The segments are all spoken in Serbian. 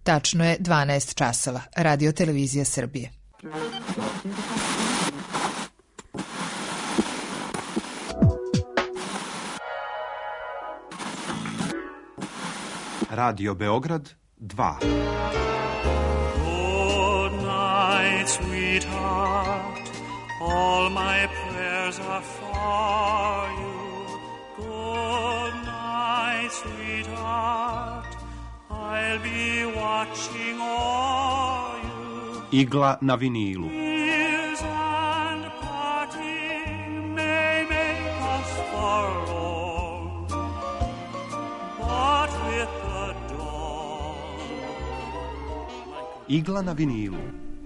Tačno je 12 časova. Radio Televizija Srbije. Radio Beograd 2. Good night, sweetheart. All my prayers are for you. Good night, sweetheart. I'll be watching all you. Igla na vinilu. Tears and parting may make us forlorn, but with the dawn. Igla na vinilu.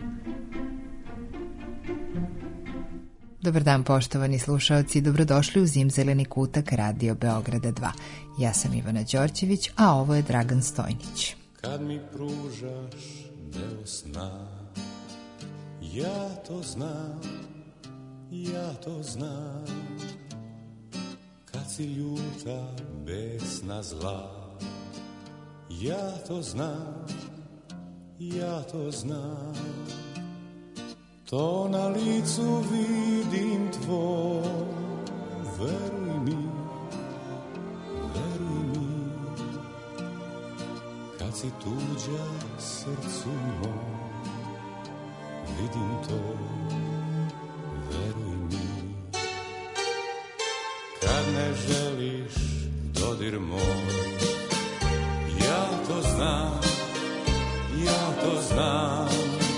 Dobar dan, poštovani slušaoci, dobrodošli u Zimzeleni kutak Radio Beograda 2. Ja sam Ivana Đorđević, a ovo je Dragan Stojnić. Kad mi pružaš deo sna, ja to znam, ja to znam. Kad si ljuta, besna, zla, ja to znam, ja to znam. To na licu vidim tvoj, veruj mi, veruj mi. Kad si tuđa srcu moj, vidim to, veruj mi. Kad ne želiš dodir moj, ja to znam, ja to znam.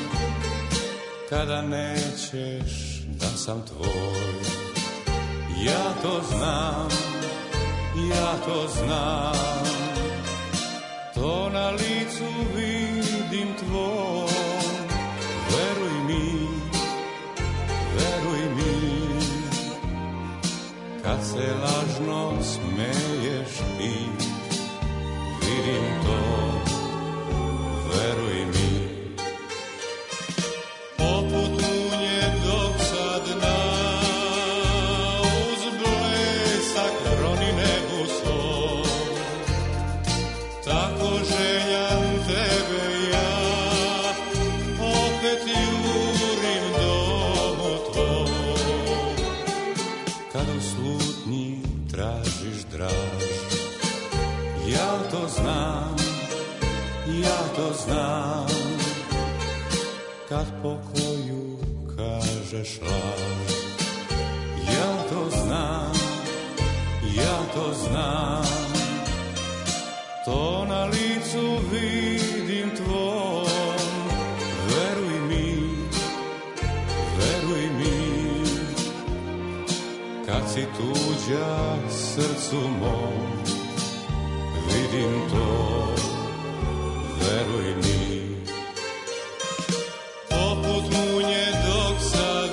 Kada nećeš da sam tvoj, ja to znam, ja to znam. To na licu vidim tvoj, veruj mi, veruj mi. Kad se lažno smeješ ti, vidim to, veruj mi. Poput munje dok sad uz blesak roni nebu svoj, tako željan tebe ja, opet jurim domu tvoj. Kad u slutnji tražiš draž, ja to znam, ja to znam. Kad pokoju kažeš laž, ja to znam, ja to znam. To na licu vidim tvoj, veruj mi, veruj mi. Kad si tuđa srcu mom, vidim to, veruj mi. Poput munje dok sad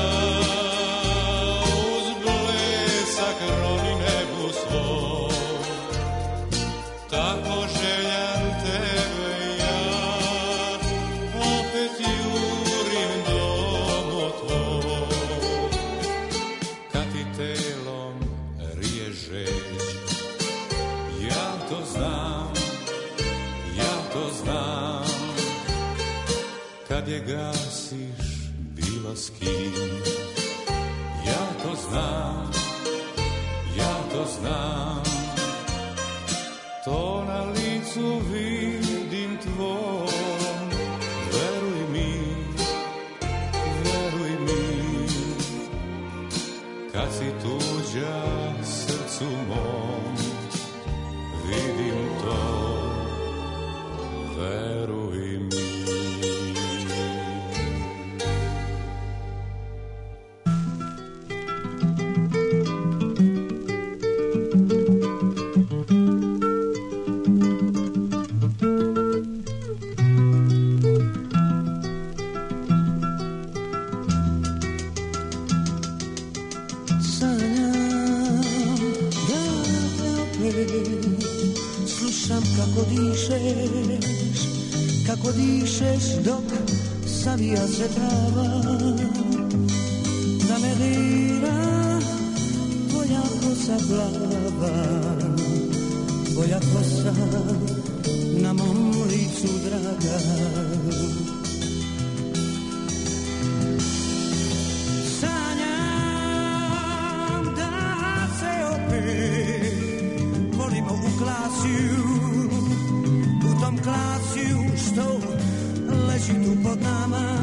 uz blesak roni nebu svoj, tako željan tebe ja, opet jurim domu tvoj. Kad ti telom rije žeć, ja to znam, ja to znam. Kad je gasiš bilo s kim, ja to znam, ja to znam. To na licu vidim tvoj, veruj mi, veruj mi. Kad si tuđa srcu mom, vidim to, veruj mi. Kako dišeš dok savija se trava, da me dira tvoja kosa plava, tvoja kosa na mom licu draga. klasiju što leži tu pod nama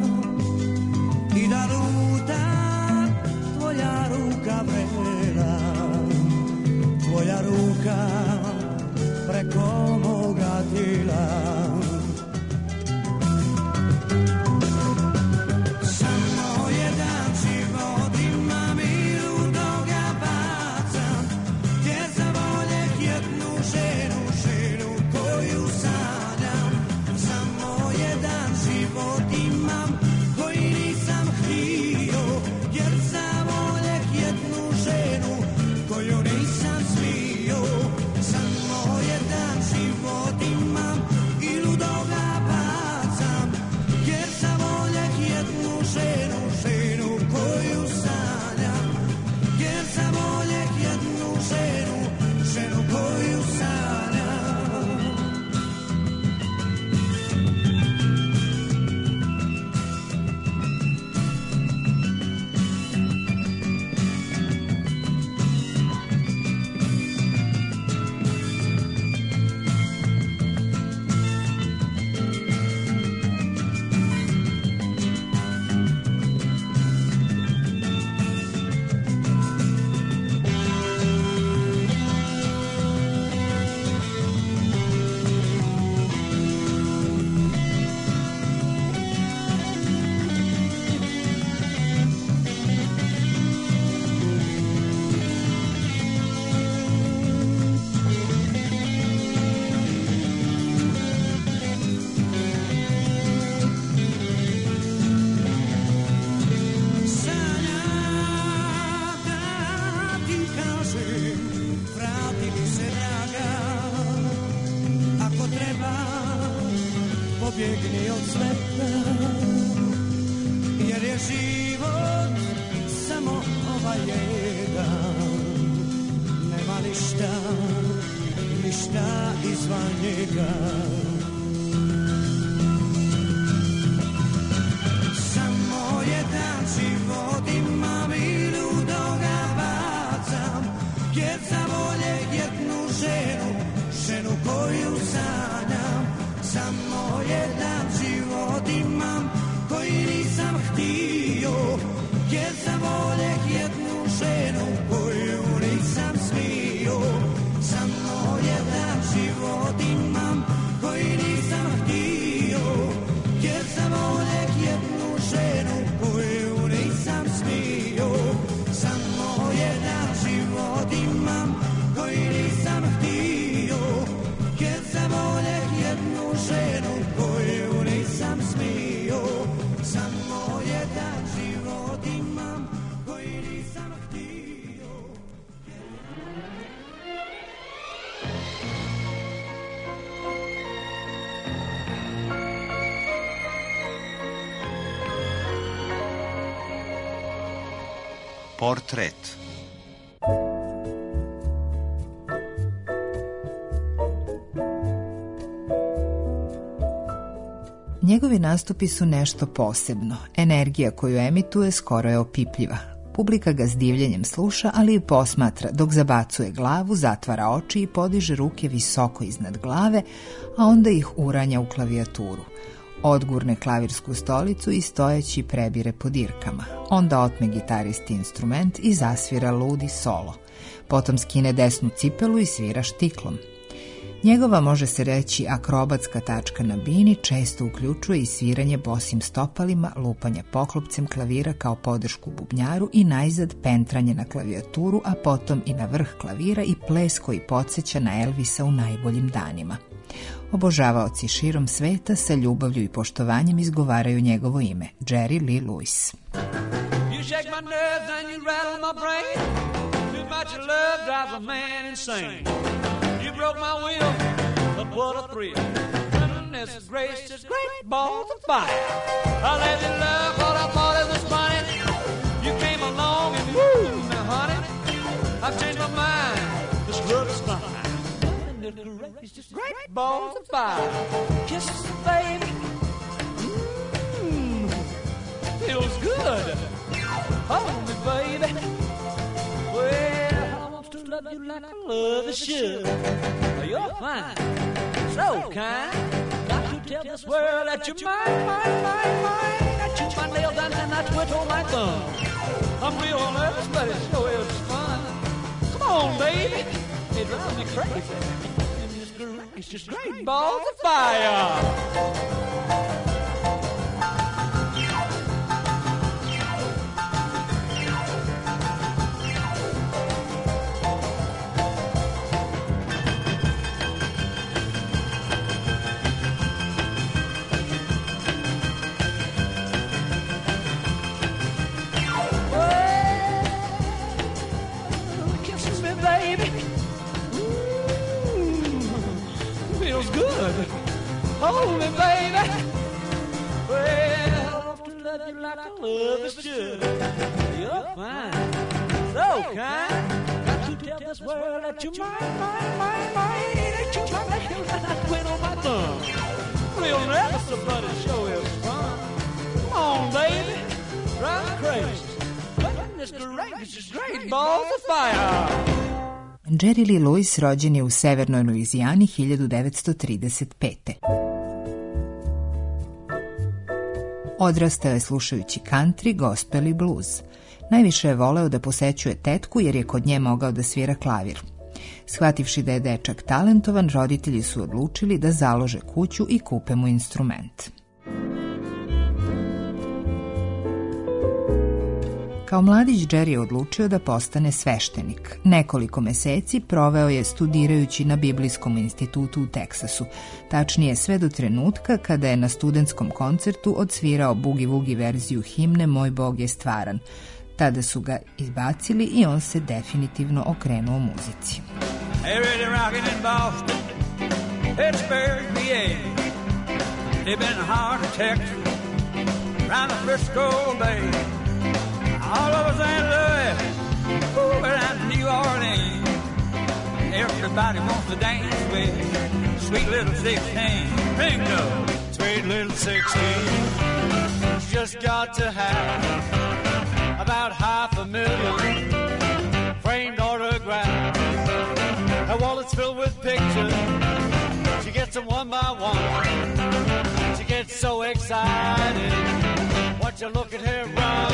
i da luta tvoja ruka vrela, tvoja ruka preko moga tijela. Samo jedan život imam i ludo ga bacam, gdje zavoljeh jednu ženu, ženu koju sanjam. Samo jedan život imam koji nisam htio, jer zavoljeh jednu ženu koju nisam smio. Samo jedan život imam i ludo ga bacam, jer zavoljeh jednu ženu, ženu koju sanjam. Jer zavoljeh jednu ženu, ženu koju sanjam. Pobjegni od sveta, jer je život samo ovaj jedan. Nema ništa, ništa izvan njega. Samo jedan život imam i ludo ga bacam, jer zavoljeh jednu ženu, ženu koju sanjam. Samo jedan život imam koji nisam htio, jer zavoljeh jednu ženu koju nisam smio. Samo jedan život imam koji nisam htio, jer zavoljeh jednu ženu koju nisam smio. Samo jedan život imam koji nisam htio, jer zavoljeh jednu ženu koju nisam smio. Samo jedan život imam koji nisam htio. Portret. Njegovi nastupi su nešto posebno. Energija koju emituje skoro je opipljiva. Publika ga s divljenjem sluša, ali i posmatra dok zabacuje glavu, zatvara oči i podiže ruke visoko iznad glave, a onda ih uranja u klavijaturu. Odgurne klavirsku stolicu i stojeći prebire po dirkama. Onda otme gitaristi instrument i zasvira ludi solo. Potom skine desnu cipelu i svira štiklom. Njegova, može se reći, akrobatska tačka na bini često uključuje i sviranje bosim stopalima, lupanje poklopcem klavira kao podršku bubnjaru i najzad pentranje na klavijaturu, a potom i na vrh klavira i ples koji podsjeća na Elvisa u najboljim danima. Obožavaoci širom sveta sa ljubavlju i poštovanjem izgovaraju njegovo ime, Jerry Lee Lewis. You shake my nerves and you rattle my brain. Too much love drives a man insane. You broke my will, but what a thrill. Goodness gracious, great balls of fire. I let you love what I thought it was funny. You came along and woo, now honey, I've changed my mind. This love is fine. Gracious, great balls of fire. Kisses, baby. Feels good. Hold me, baby. Well, I want to love you like I love you should. You're fine. so kind. Got to tell this world that you're mine. I chew my nails down and I twiddle my thumb. I'm real nervous, but it sure is fun. Come on, baby. It drives me crazy. It's just great balls of fire. Hold me, baby. Well, to love you like I love is should. You're fine, so kind. Got to tell this world that you're mine. That you my nails and I quit on my thumb. Real nervous, but it sure is fun. Come on, baby, drive me crazy. It's just great balls of fire. Jerry Lee Lewis rođen je u severnoj Luizijani 1935. Odrastao je slušajući country, gospel i blues. Najviše je voleo da posećuje tetku jer je kod nje mogao da svira klavir. Shvativši da je dečak talentovan, roditelji su odlučili da založe kuću i kupe mu instrument. Kao mladić Jerry je odlučio da postane sveštenik. Nekoliko meseci proveo je studirajući na Biblijskom institutu u Teksasu, tačnije sve do trenutka kada je na studentskom koncertu odsvirao boogie-woogie verziju himne Moj Bog je stvaran. Tada su ga izbacili i on se definitivno okrenuo muzici. All over St. Louis, and New Orleans, everybody wants to dance with sweet little 16. Bingo! Sweet little 16, she's just got to have about 500,000 framed autographs. Her wallet's filled with pictures, she gets them one by one. She gets so excited, watch her look at her run.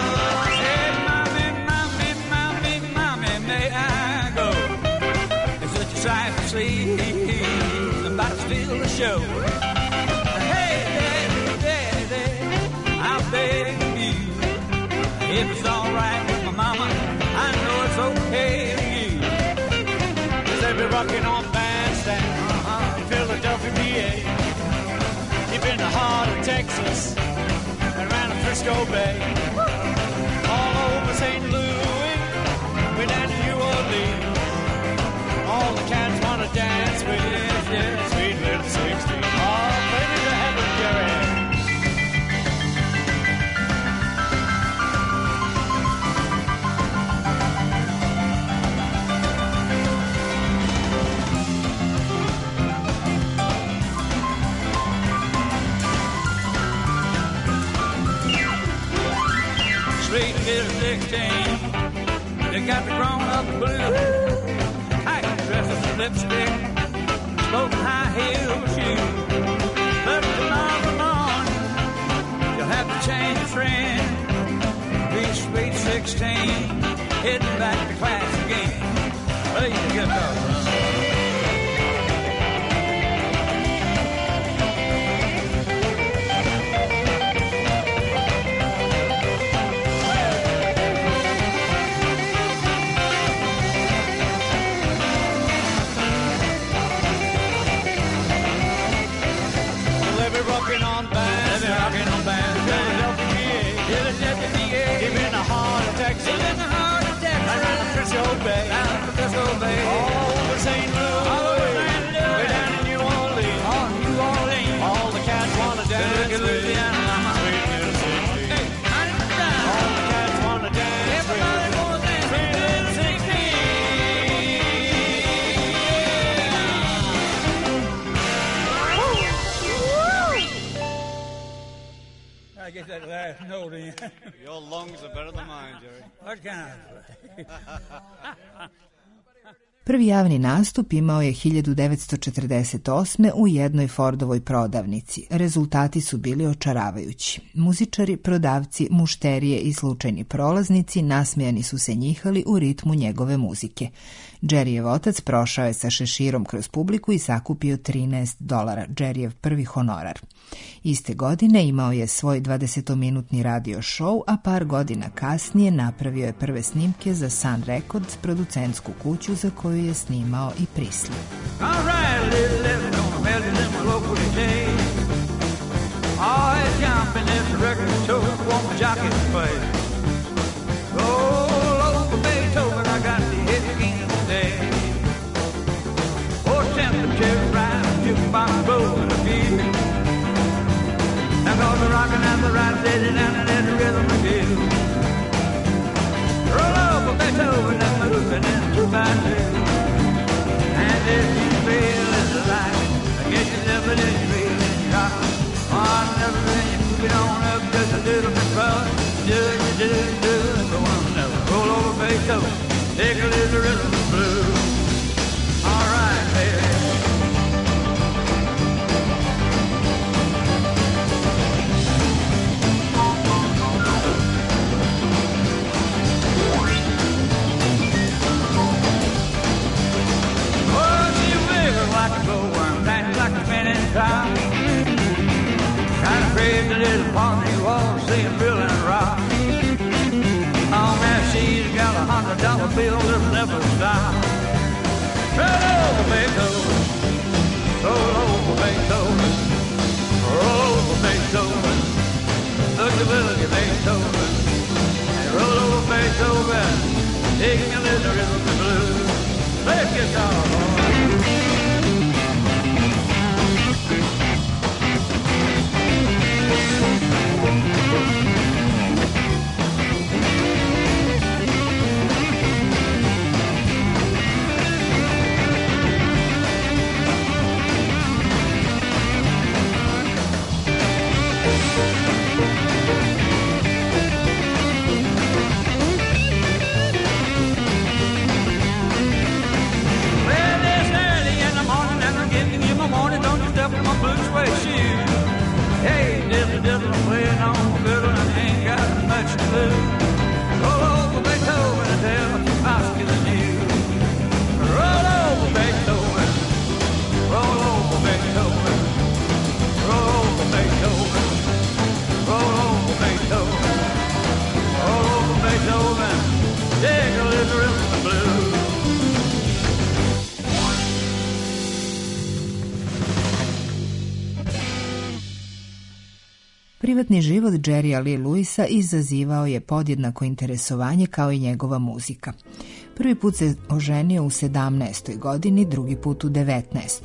May I go? It's such a sight to see. About to steal the show. Hey, daddy, I'm begging you. If it's all right with my mama, I know it's okay with you. 'Cause they be rocking on bandstand in Philadelphia, PA. Deep in the heart of Texas and around the Frisco Bay. All over St. Louis, way down to New Orleans. All the cats wanna dance with, yeah, sweet little 16. Oh, baby, to heaven, Jerry. Sweet little 16. They got the grown-up blue, tight dresses and lipstick, smoking high-heel shoes. But tomorrow morning, you'll have to change your friend. Be sweet 16, heading back to class again. Play the guitar, son. Rockin' on band, Philadelphia, deep in the heart of Texas, around the Frisco Bay, all over St. Louis, way down in New Orleans, all the cats wanna dance with Louisiana, sweet little 16. All the cats wanna dance with sweet little 16. I get that last note in. Your lungs are better than mine, Jerry. What kind of Prvi javni nastup imao je 1948. u jednoj Fordovoj prodavnici. Rezultati su bili očaravajući. Muzičari, prodavci, mušterije i slučajni prolaznici nasmejani su se njihali u ritmu njegove muzike. Jerryjev otac prošao je sa šeširom kroz publiku i sakupio $13, Jerryjev prvi honorar. Iste godine imao je svoj 20-minutni radio show, a par godina kasnije napravio je prve snimke za Sun Records, producentsku kuću za koju je snimao i Prisley. Now go the rockin' and the right steady down and let the rhythm feel. Roll over Beethoven and moving in 2x2. And if you feel it's alive, I guess you never did feel it rock. On everything you move it on up just a little bit further. Do, and go on now. Roll over Beethoven, take a little rhythm of blues. All right, baby. Kind of craved a little pony walk, seeing Bill and Rock. Oh man, she's got $100 bill that'll never stop. Roll over Beethoven, roll over Beethoven, roll over Beethoven, looky Beethoven, and roll over Beethoven, take me a little rhythm of blues. Play guitar, boy. Privatni život Jerrya Lee Lewisa izazivao je podjednako interesovanje kao i njegova muzika. Prvi put se oženio u 17. godini, drugi put u 19.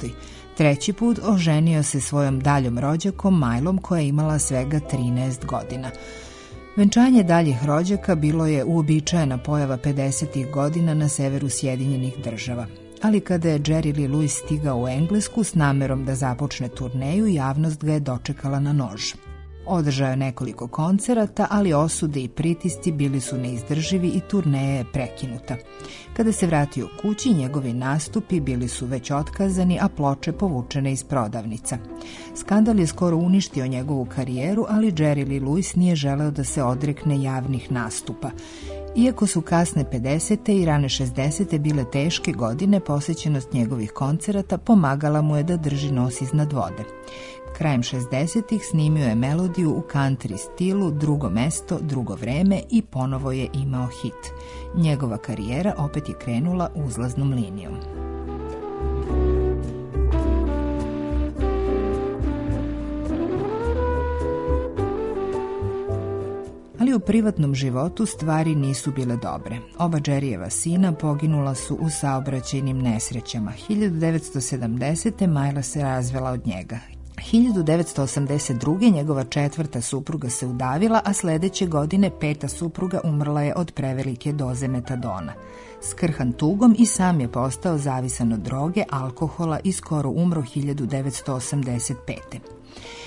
Treći put oženio se svojom daljom rođakom Majlom koja je imala svega 13 godina. Venčanje daljih rođaka bilo je uobičajena pojava 50. godina na severu Sjedinjenih Država. Ali kada je Jerry Lee Lewis stigao u Englesku s namerom da započne turneju, javnost ga je dočekala na nož. Održao je nekoliko koncerata, ali osude i pritisci bili su neizdrživi i turneja je prekinuta. Kada se vratio kući, njegovi nastupi bili su već otkazani, a ploče povučene iz prodavnica. Skandal je skoro uništio njegovu karijeru, ali Jerry Lee Lewis nije želeo da se odrekne javnih nastupa. Iako su kasne 50. i rane 60. bile teške godine, posjećenost njegovih koncerata pomagala mu je da drži nos iznad vode. Krajem 60-ih snimio je melodiju u country stilu Drugo mesto, drugo vreme i ponovo je imao hit. Njegova karijera opet je krenula uzlaznom linijom. Ali u privatnom životu stvari nisu bile dobre. Oba Jerryjeva sina poginula su u saobraćajnim nesrećama. 1970. Majla se razvela od njega. 1982. njegova četvrta supruga se udavila, a sljedeće godine peta supruga umrla je od prevelike doze metadona. Skrhan tugom i sam je postao zavisan od droge, alkohola i skoro umro 1985.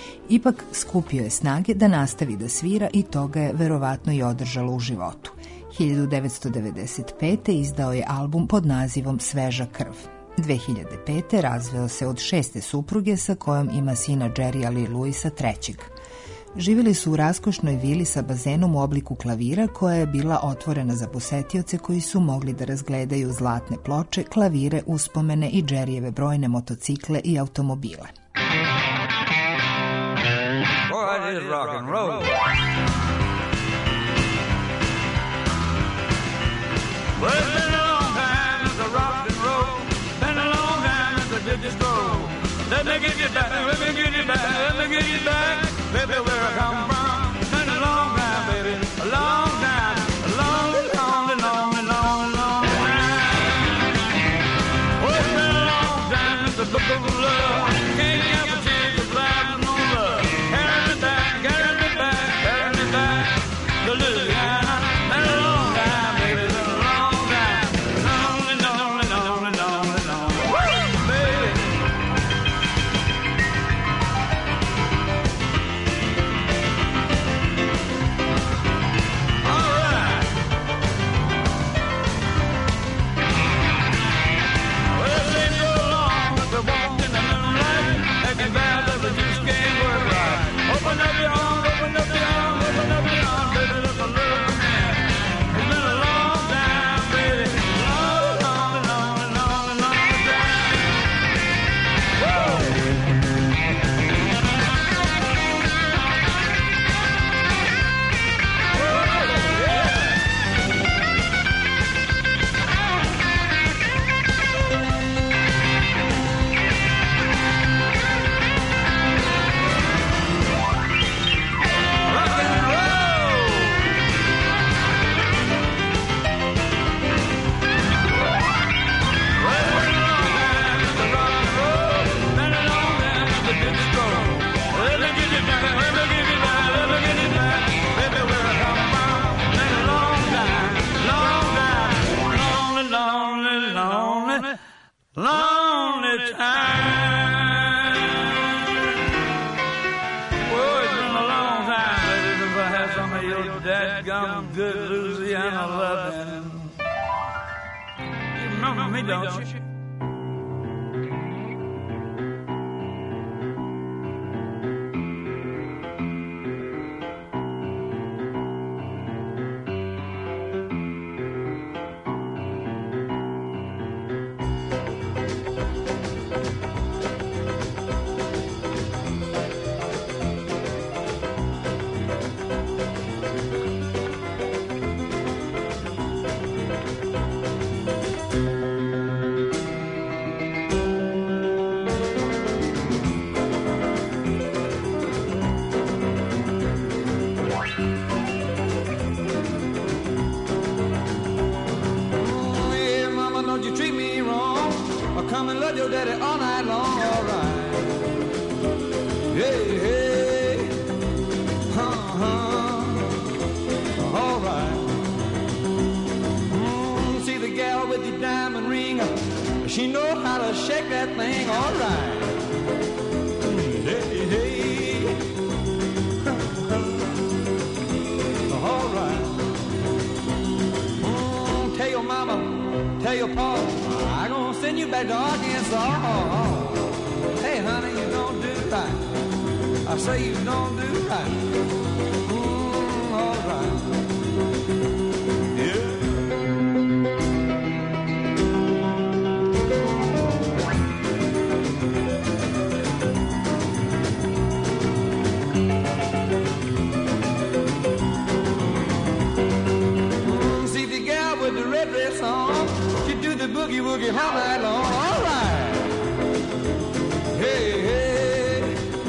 Ipak skupio je snage da nastavi da svira i to ga je verovatno i održalo u životu. 1995. izdao je album pod nazivom Sveža krv. 2005. razveo se od 6. supruge sa kojom ima sina Jerrya Lee Lewisa III. Živjeli su u raskošnoj vili sa bazenom u obliku klavira koja je bila otvorena za posetioce koji su mogli da razgledaju zlatne ploče, klavire, uspomene i Jerryjeve brojne motocikle i automobile. Boy, it is rock and roll. Well, it's been a long time since I rocked and roll. Been a long time since I did this stroll. Let me get you back, let me get you back, let me get you back, baby, where I come from. Been a long time, baby, a long time, a long, long, long, long, long time. Oh, it's been a long time since the book of love. Can't help but tears of life and no love. Carry me back, carry me back, carry me back to Louisiana. Been a long time, baby, been a long time, long, long, long, long, long. Woo, baby. Lonely time. Well, it's been a long time, baby, since I had some of your dadgum good Louisiana loving. You remember me, don't you? Come and love your daddy all night long, all right. Hey, hey, all right. See the gal with the diamond ring, she know how to shake that thing, all right. Hey, hey, all right. Tell your mama, tell your pa, I gonna send you back to Arkansas. Hey, honey, you don't do right. I say you don't do right. All right. Yeah. See the gal with the red dress on, she do the boogie woogie all night long. All right. Hey, hey.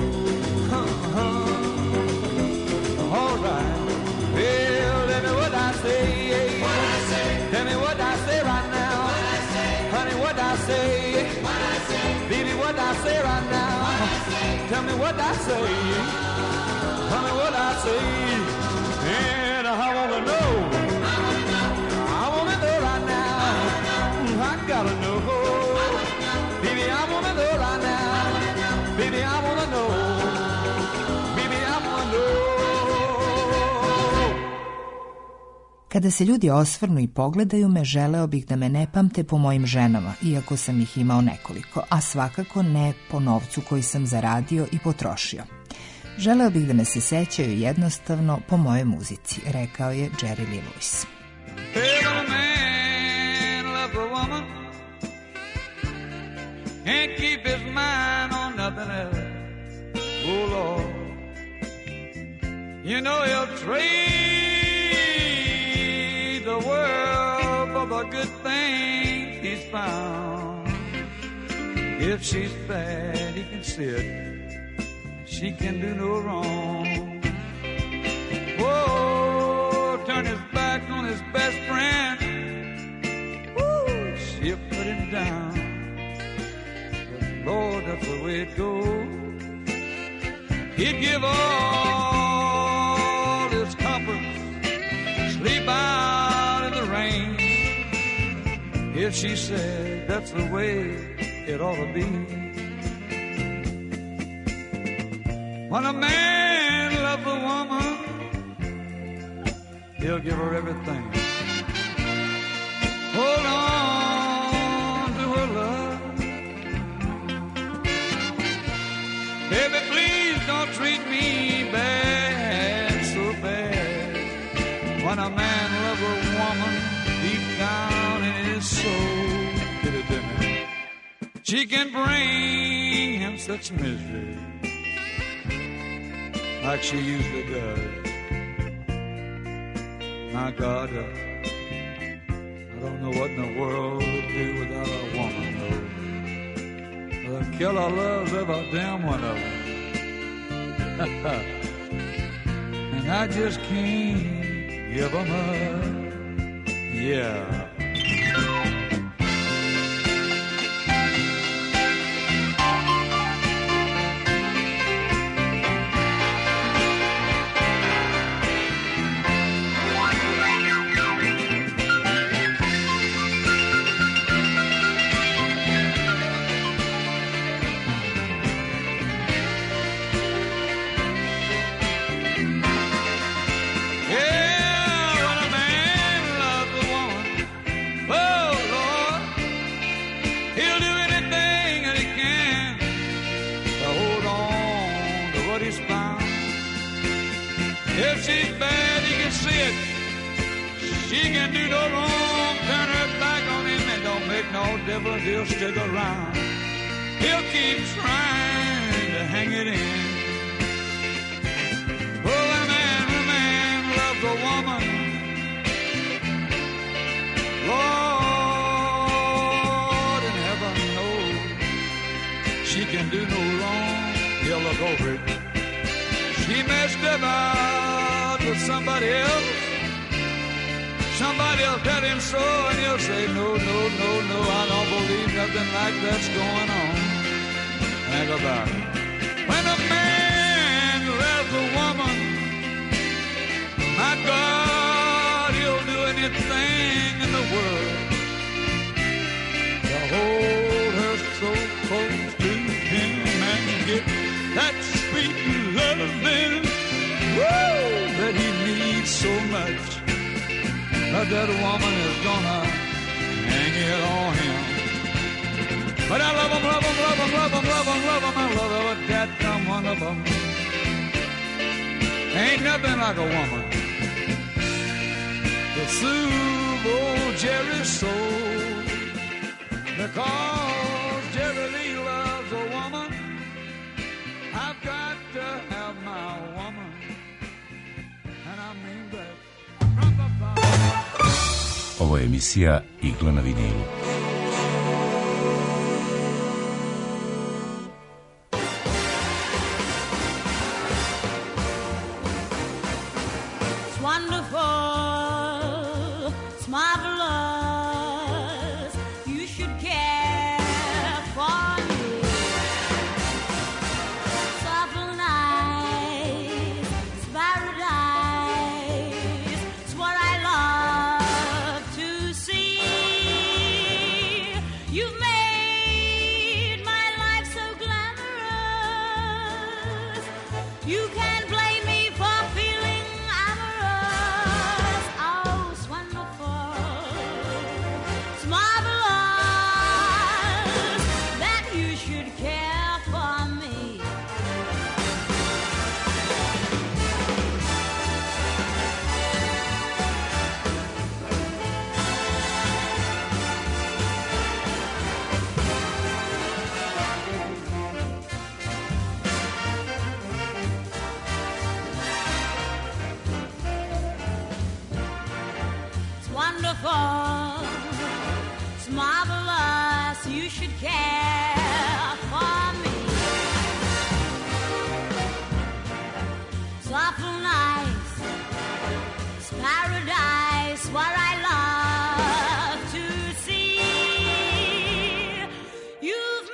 All right. Well, tell me what I say. What I say. Tell me what I say right now. What I say. Honey, what I say. What I say. Baby, what I say right now. What I say. Tell me what I say. Tell me what I say. And I wanna know. I wanna know right now. I gotta know. Baby, I wanna know right now. Baby, I wanna know. Baby, I wanna know. Kada se ljudi osvrnu i pogledaju me, želeo bih da me ne pamte po mojim ženama, iako sam ih imao nekoliko, a svakako ne po novcu koji sam zaradio i potrošio. Želeo bih da me se sećaju jednostavno po mojoj muzici, rekao je Jerry Lee Lewis. Hey, a man loves a woman, can't keep his mind on nothing else. Oh Lord, you know he'll trade the world for the good things he's found. If she's bad, he can see it. She can do no wrong. Whoa, turn his back on his best friend. Woo, she'll put him down. But Lord, that's the way it goes. He'd give all his comforts, sleep out in the rain. If she said that's the way it ought to be. When a man loves a woman, he'll give her everything. Hold on to her love. Baby, please don't treat me bad, so bad. When a man loves a woman, deep down in his soul, get it to me, she can bring him such misery like she usually does. My God, I don't know what in the world would do without a woman, though. The killer loves every damn one of them. And I just can't give them up. Yeah. He'll stick around. He'll keep trying to hang it in. Oh, when a man loves a woman, Lord in heaven knows she can do no wrong. He'll look over it. She messed about with somebody else. Somebody will tell him so, and he'll say, no, no, no, no, I don't believe nothing like that's going on. Think about it. When a man loves a woman, my God, he'll do anything in the world to hold her so close to him and get that sweet loving, woo, that he needs so much. But that woman is gonna hang it on him. But I love him, love him, love him, love him, love him, love him. I love her, but that come one of them. Ain't nothing like a woman to soothe old Jerry's soul. Because Jerry Lee loves a woman, I've got to have my woman. And I mean that. Ovo je emisija Igla na vinilu. It's wonderful, it's marvelous, you should care for me. It's awful nice, it's paradise, it's what I love to see. You've made my life so glamorous, you can't blame me for feeling amorous. Oh, it's wonderful. It's marvelous. You should care for me. It's awful nice. It's paradise where I love to see. You've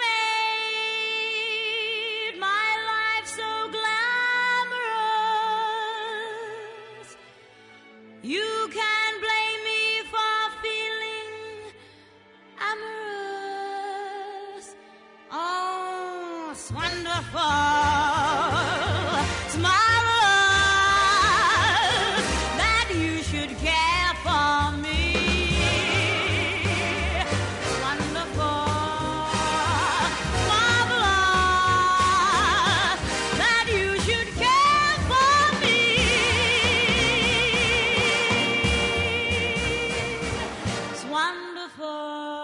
made my life so glamorous. You can blame me for feeling amorous. Oh, it's wonderful. It's marvelous that you should care for me. It's wonderful, marvelous that you should care for me. It's wonderful.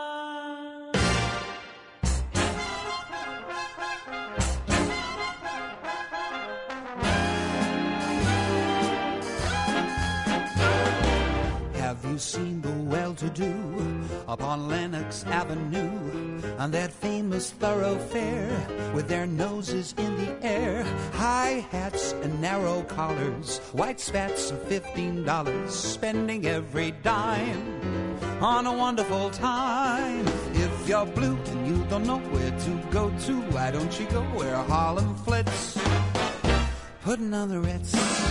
Have you seen the well-to-do upon Lenox Avenue, on that famous thoroughfare with their noses in the air, high hats and narrow collars, white spats of $15, spending every dime on a wonderful time? If you're blue and you don't know where to go to, why don't you go where Harlem flits, putting on the Ritz?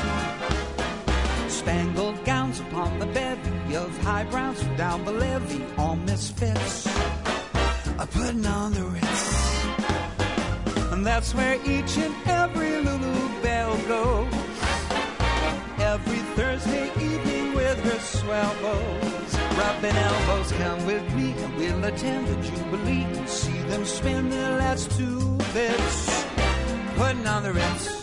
Spangled gowns upon the bevy of high browns from down the levee, all misfits, putting on the Ritz. And that's where each and every Lulu Belle goes, every Thursday evening with her swell bows, rubbing elbows. Come with me and we'll attend the Jubilee and see them spend their last 2 bits, putting on the Ritz.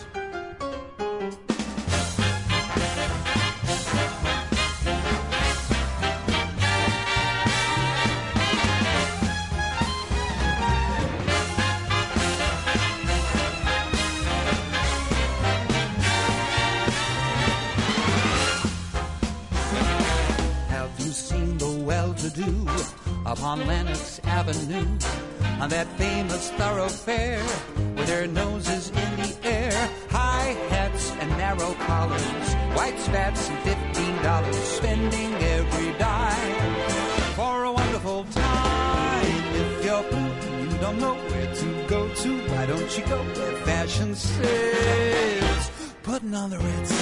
Do upon Lenox Avenue, on that famous thoroughfare with their noses in the air, high hats and narrow collars, white spats and $15, spending every dime for a wonderful time. If you're blue and you don't know where to go to, why don't you go where fashion says, putting on the Ritz?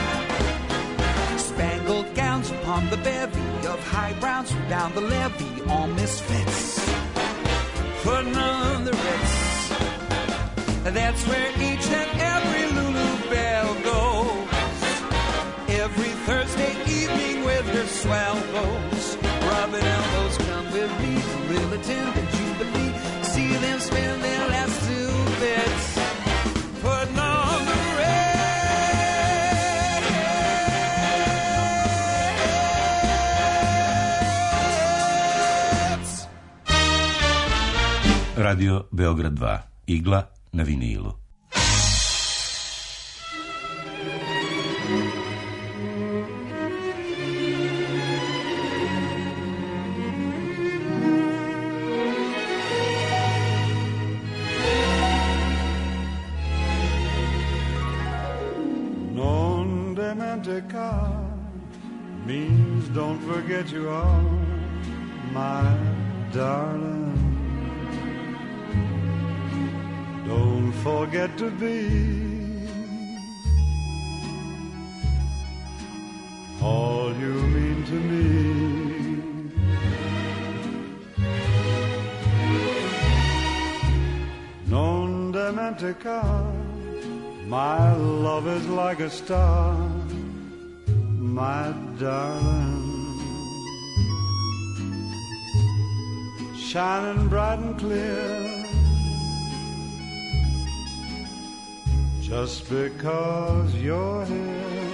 Spangled gowns upon the bevy of high browns from down the levee, all misfits, putting on the Ritz. That's where each and every Lulu Belle goes, every Thursday evening with her swell bows, rubbing elbows. Come with me, we'll attend the Jubilee, see them spend their last 2 bits, putting on the Ritz. Radio Beograd 2, Igla na vinilu. Non dementica means don't forget you are my darling. Don't forget to be all you mean to me. Non dementica, my love is like a star, my darling, shining bright and clear. Just because you're here,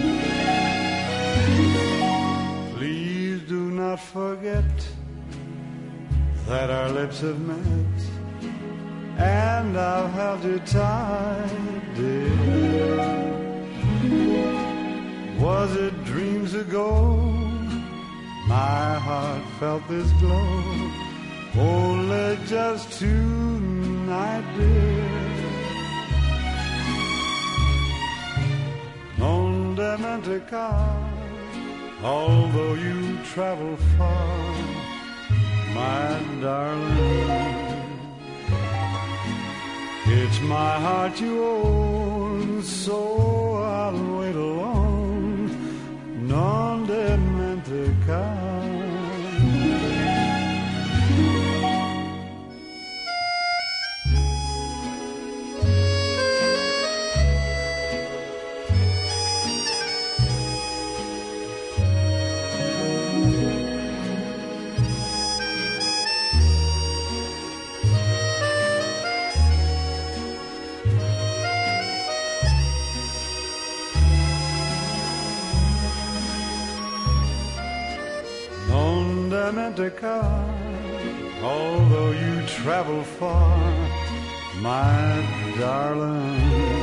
please do not forget that our lips have met, and I've held you tight, dear. Was it dreams ago, my heart felt this glow only just tonight, dear. Non dimenticar, although you travel far, my darling, it's my heart you own, so I'll wait alone, non dimenticar. Dimenticar, although you travel far, my darling,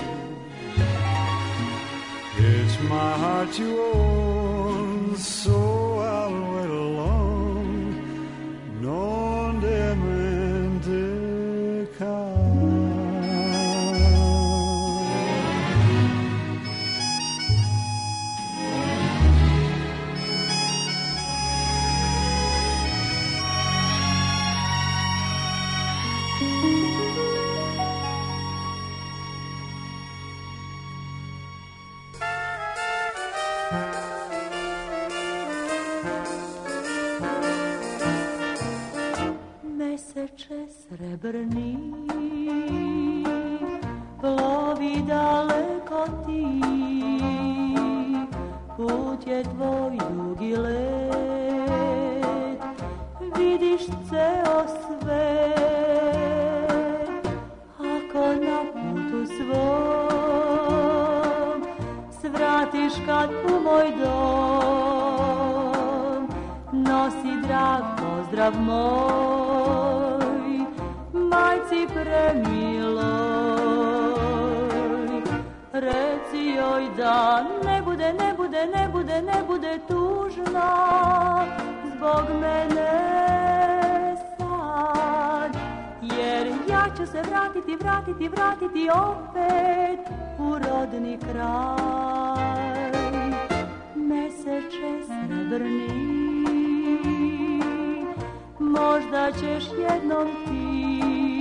it's my heart you own, so I'll wait alone, non dimenticar. Meseče srebrni, plovi daleko ti, put je tvoj dugi let, vidiš ceo svet, ako na putu svom svratiš kad u moj dom, nosi drag pozdrav moj, majci premiloj, reci joj da ne bude, ne bude, ne bude, ne bude tužna zbog mene sad, jer ja ću se vratiti, vratiti, vratiti opet u rodni kraj. Meseče srebrni, možda ćeš jednom ti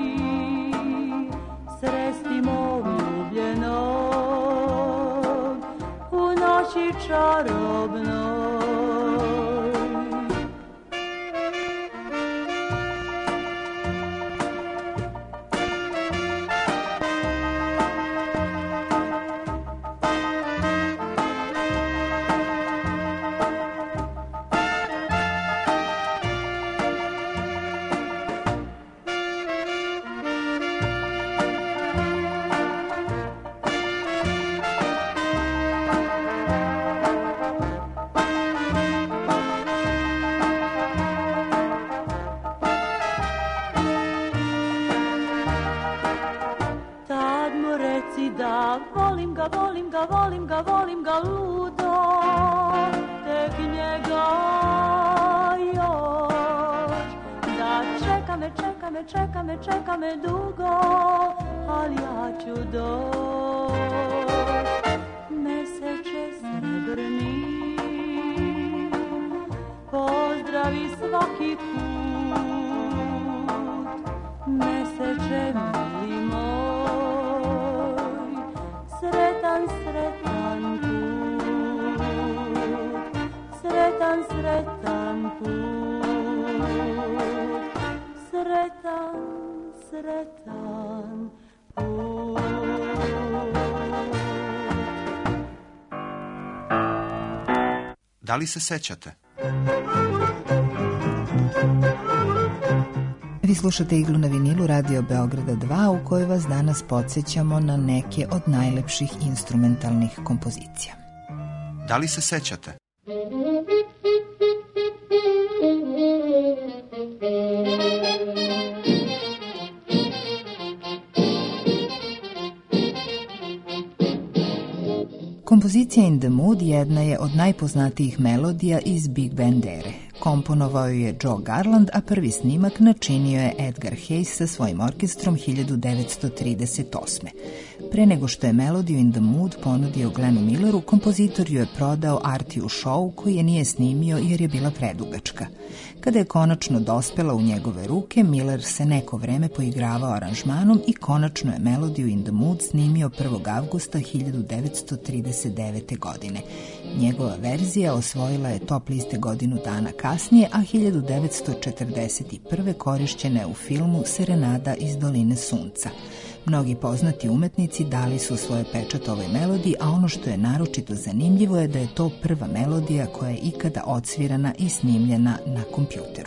sresti mog ljubljenog u noći čarobnoj. Volim ga ludo, tek njega još, da čeka me dugo, ali ja ću doć. Meseče srebrni, pozdravi svaki put, meseče mili moj, sretan, sretan put, sretan, sretan put, sretan, sretan put. Da li se sećate? Vi slušate Iglu na vinilu Radio Beograda 2, u kojoj vas danas podsjećamo na neke od najlepših instrumentalnih kompozicija. Da li se sećate? Kompozicija In the Mood jedna je od najpoznatijih melodija iz Big Band ere. Komponovao je Joe Garland, a prvi snimak načinio je Edgar Hayes sa svojim orkestrom 1938. Pre nego što je Melody in the Mood ponudio Glennu Milleru, kompozitor ju je prodao Artiju Shaw, koji je nije snimio jer je bila predugačka. Kada je konačno dospela u njegove ruke, Miller se neko vreme poigravao aranžmanom i konačno je Melody in the Mood snimio 1. avgusta 1939. godine. Njegova verzija osvojila je top liste godinu dana kasnije, a 1941. korišćena je u filmu Serenada iz doline sunca. Mnogi poznati umetnici dali su svoje pečat ovoj melodiji, a ono što je naročito zanimljivo je da je to prva melodija koja je ikada odsvirana i snimljena na kompjuteru.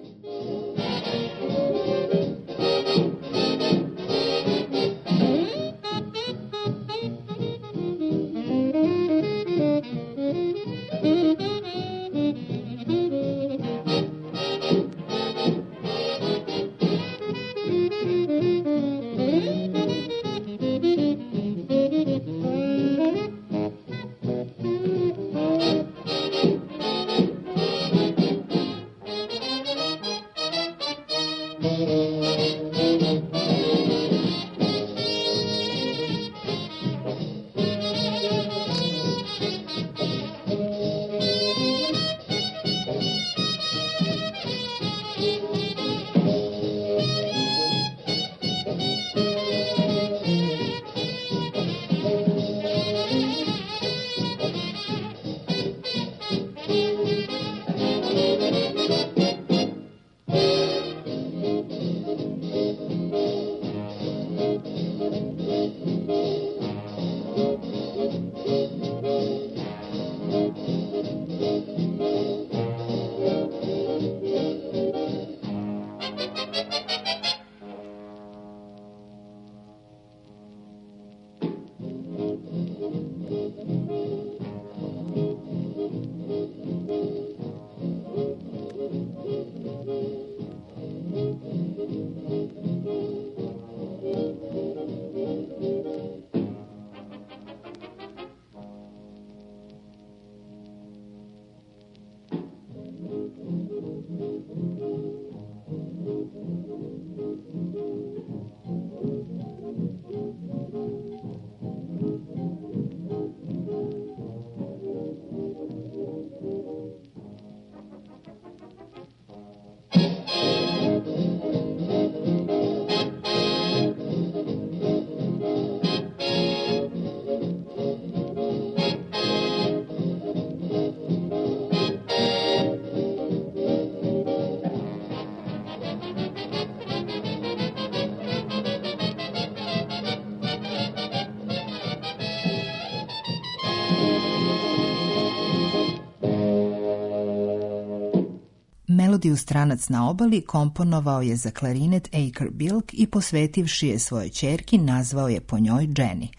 Melodiju Stranac na obali komponovao je za klarinet Aker Bilk i posvetivši je svojoj ćerki nazvao je po njoj Jenny.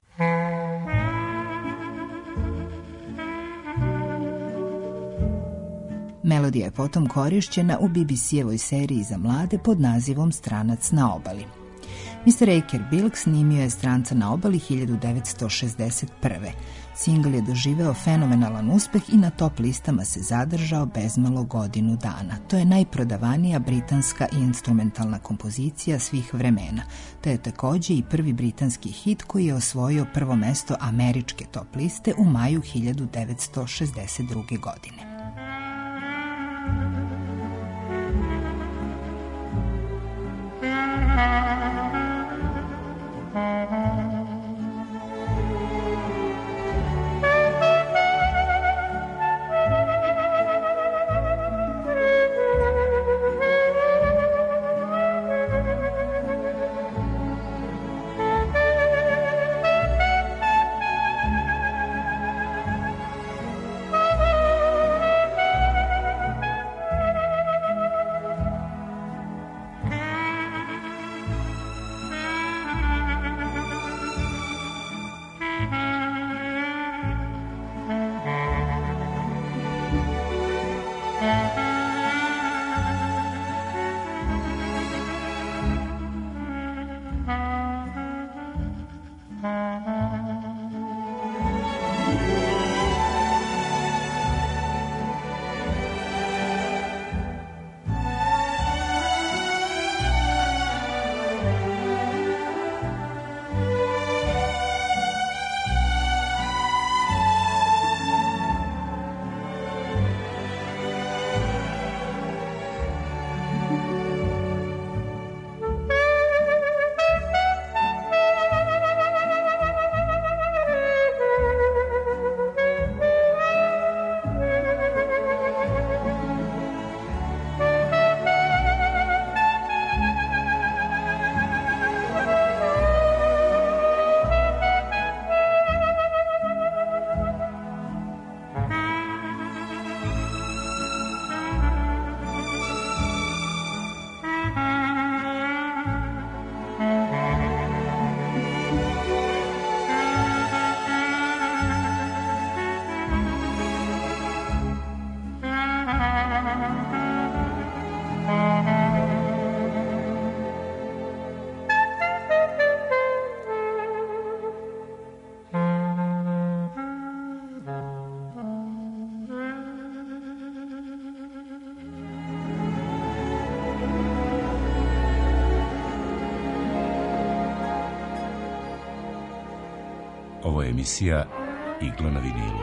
Melodija je potom korišćena u BBC-evoj seriji za mlade pod nazivom Stranac na obali. Mr. Aker Bilk snimio je Stranca na obali 1961. Singl je doživeo fenomenalan uspeh i na top listama se zadržao bezmalo godinu dana. To je najprodavanija britanska instrumentalna kompozicija svih vremena. To je također i prvi britanski hit koji je osvojio prvo mesto američke top liste u maju 1962. godine. je emisija Igla na vinilu.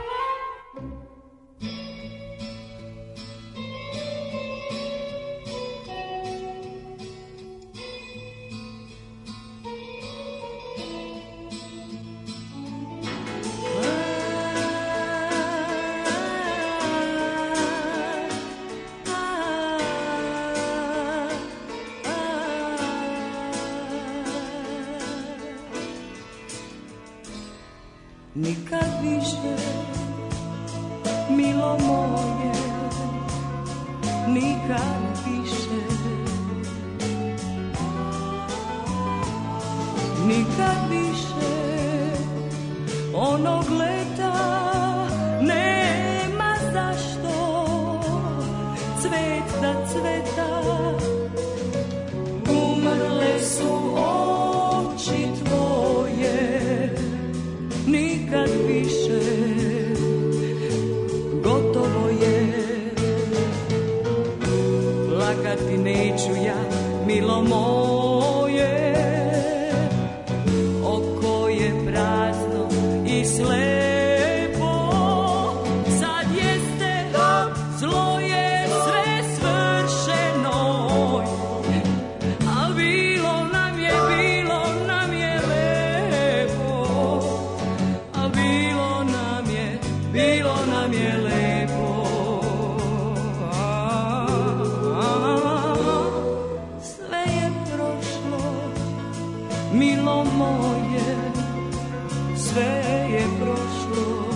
Nikad više, milo moje, nikad više, nikad više, onog leta nema zašto, cvet da cveta, umrle su oči tvoje. Nikad više, gotovo je, plakati neću ja, milo moje, oko je prazno i slepo, sad jeste, zlo je sve svršeno, al bilo nam je lepo. Bilo nam je lepo, sve je prošlo, milo moje, sve je prošlo,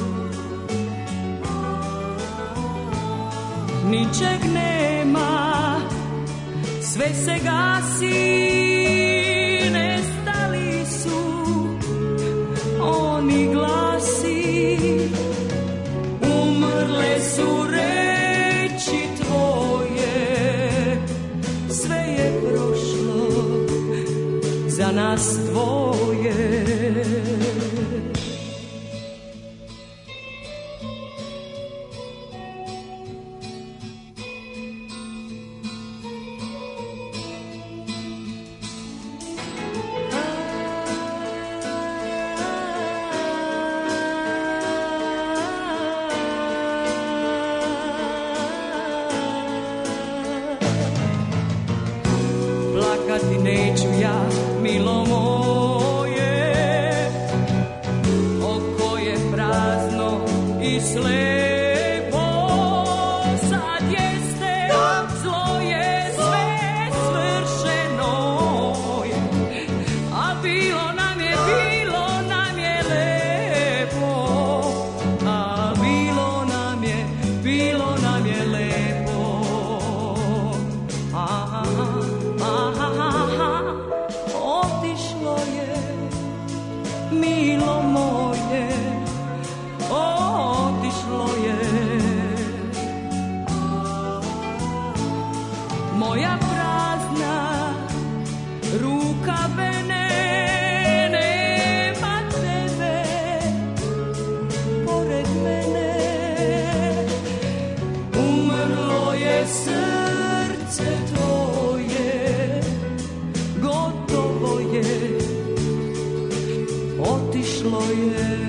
ničeg nema, sve se gasi, nestali su oni glasi. Umrle su reči tvoje, sve je prošlo, za nas dvoje. Plakati neću ja, milo moje, oko je prazno i slepo, sad jeste, zlo je sve svršeno, a bilo nam je lepo, a bilo nam je lepo, otišlo je, milo moje, otišlo je, moja prazna ruka vene, nema tebe pored mene, umrlo je srce tvoje, gotovo je, otišlo je.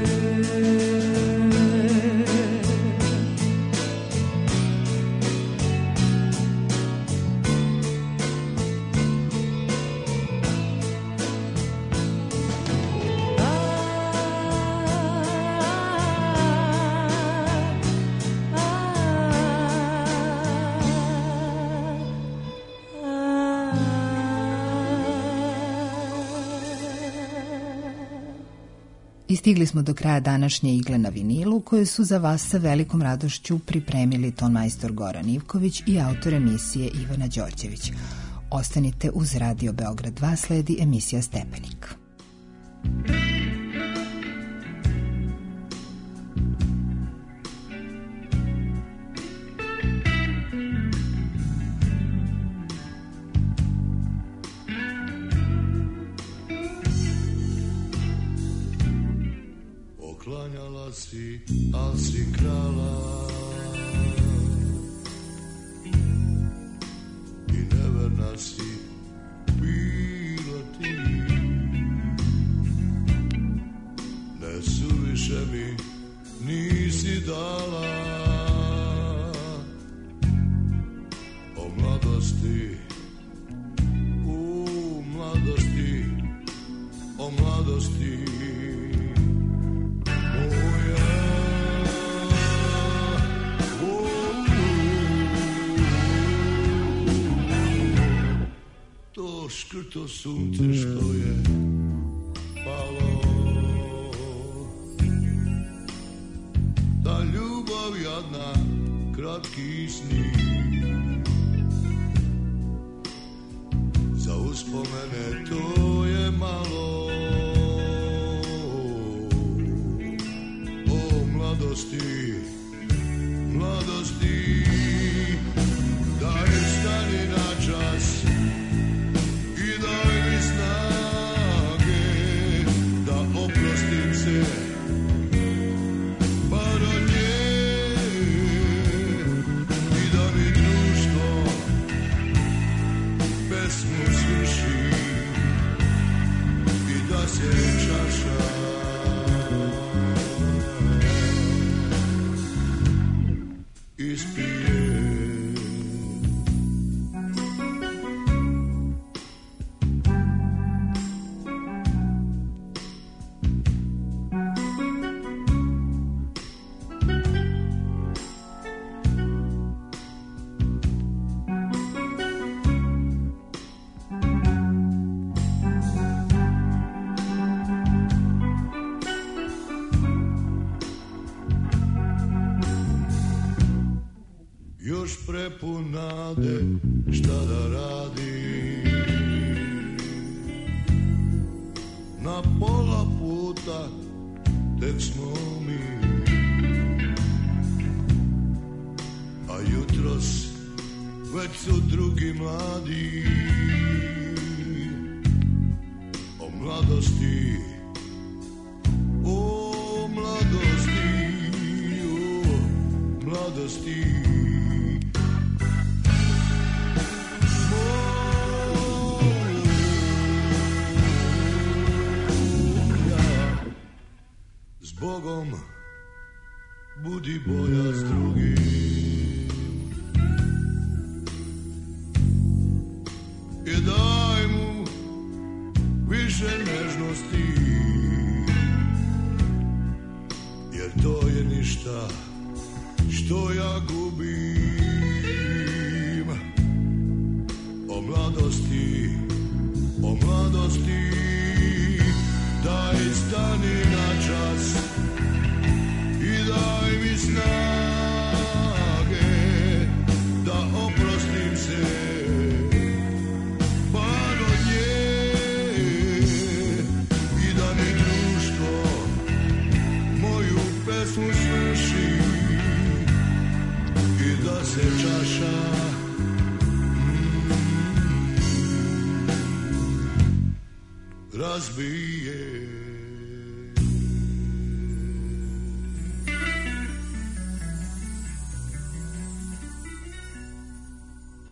I stigli smo do kraja današnje Igle na vinilu, koje su za vas sa velikom radošću pripremili tonmajstor Goran Ivković i autor emisije Ivana Đorđević. Ostanite uz Radio Beograd 2, sledi emisija Stepenik. Klanjala si, al si krala i neverna si bila ti. Ne više mi nisi dala. O mladosti, u mladosti, o mladosti moja. To škrto sunce što je palo, ta ljubav jadna, kratki sni, za uspomene to je malo. O mladosti, mladosti, daj stani na čas i daj mi snage da oprostim se bar od nje i da mi društvo pesmu svrši i da se čaša ispije. Još prepun nade, šta da radi, na pola puta tek smo mi, a jutros već su drugi mladi. O mladosti, o mladosti, o mladosti. Bogom, budi bolja s drugim i daj mu više nežnosti, jer to je ništa što ja gubim. O mladosti, o mladosti, daj stani na čas i daj mi snage da oprostim se bar od nje i da mi društvo moju pesmu svrši i da se čaša razbije.